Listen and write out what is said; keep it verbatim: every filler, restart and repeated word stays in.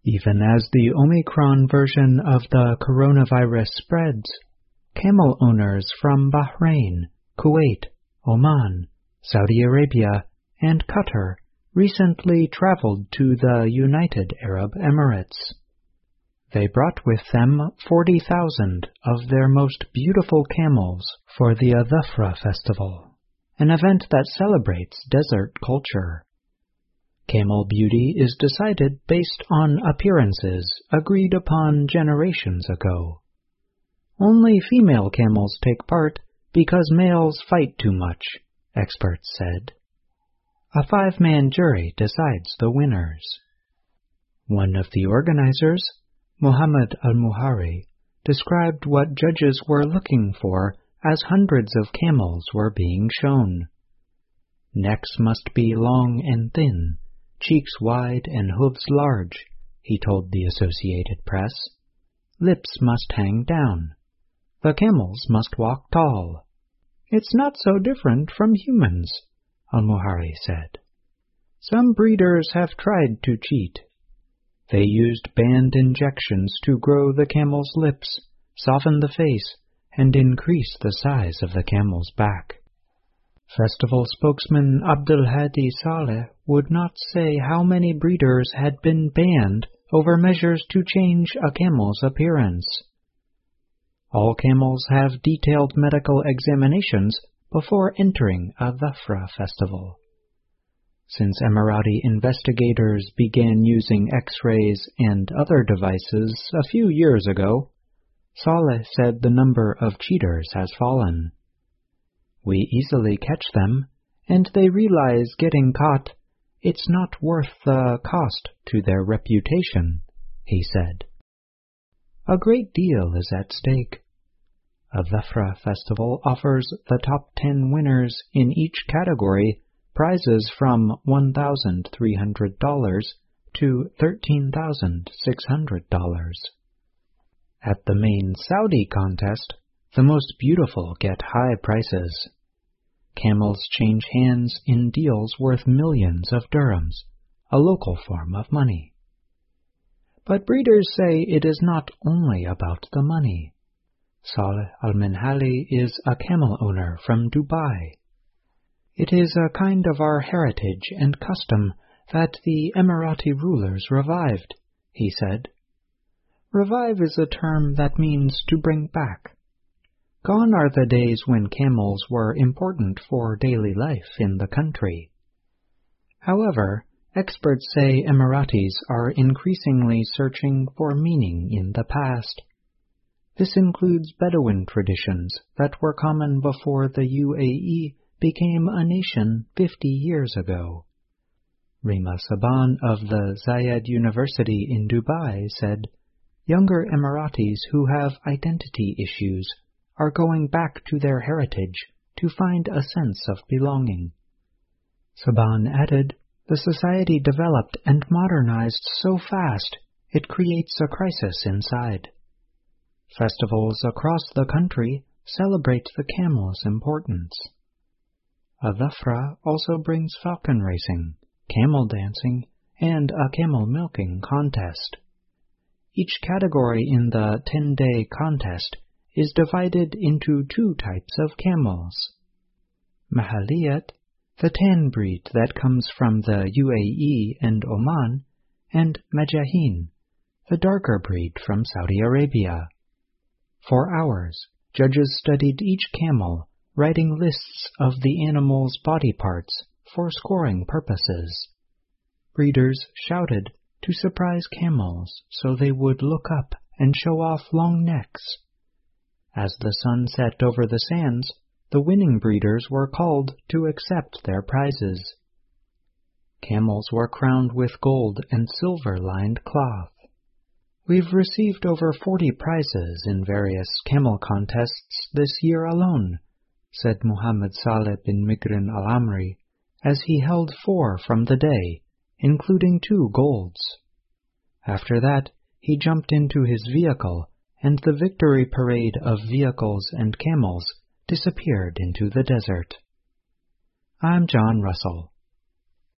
Even as the Omicron version of the coronavirus spreads, camel owners from Bahrain, Kuwait, Oman, Saudi Arabia, and Qatar recently traveled to the United Arab Emirates. They brought with them forty thousand of their most beautiful camels for the Adhafra festival, an event that celebrates desert culture. Camel beauty is decided based on appearances agreed upon generations ago. Only female camels take part because males fight too much, experts said. A five-man jury decides the winners. One of the organizers, Muhammad al-Muhari, described what judges were looking for as hundreds of camels were being shown. Necks must be long and thin, cheeks wide and hooves large, he told the Associated Press. Lips must hang down. The camels must walk tall. It's not so different from humans, al-Muhari said. Some breeders have tried to cheat. They used banned injections to grow the camel's lips, soften the face, and increase the size of the camel's back. Festival spokesman Abdulhadi Saleh would not say how many breeders had been banned over measures to change a camel's appearance. All camels have detailed medical examinations before entering a Dhafra festival. Since Emirati investigators began using X-rays and other devices a few years ago, Saleh said the number of cheaters has fallen. We easily catch them, and they realize getting caught, it's not worth the cost to their reputation, he said. A great deal is at stake. A Dhafra festival offers the top ten winners in each category prizes from one thousand three hundred dollars to thirteen thousand six hundred dollars. At the main Saudi contest, the most beautiful get high prices. Camels change hands in deals worth millions of dirhams, a local form of money. But breeders say it is not only about the money. Saleh al-Minhali is a camel owner from Dubai. It is a kind of our heritage and custom that the Emirati rulers revived, he said. Revive is a term that means to bring back. Gone are the days when camels were important for daily life in the country. However, experts say Emiratis are increasingly searching for meaning in the past. This includes Bedouin traditions that were common before the U A E became a nation fifty years ago. Rima Saban of the Zayed University in Dubai said, younger Emiratis who have identity issues are going back to their heritage to find a sense of belonging. Saban added, the society developed and modernized so fast it creates a crisis inside. Festivals across the country celebrate the camel's importance. A Dhafra also brings falcon racing, camel dancing, and a camel milking contest. Each category in the ten-day contest is divided into two types of camels. Mahaliyat, the tan breed that comes from the U A E and Oman, and Majahin, the darker breed from Saudi Arabia. For hours, judges studied each camel, writing lists of the animal's body parts for scoring purposes. Breeders shouted to surprise camels so they would look up and show off long necks. As the sun set over the sands, the winning breeders were called to accept their prizes. Camels were crowned with gold and silver-lined cloth. We've received over forty prizes in various camel contests this year alone, said Muhammad Saleh bin Migran al-Amri, as he held four from the day, including two golds. After that, he jumped into his vehicle, and the victory parade of vehicles and camels disappeared into the desert. I'm John Russell.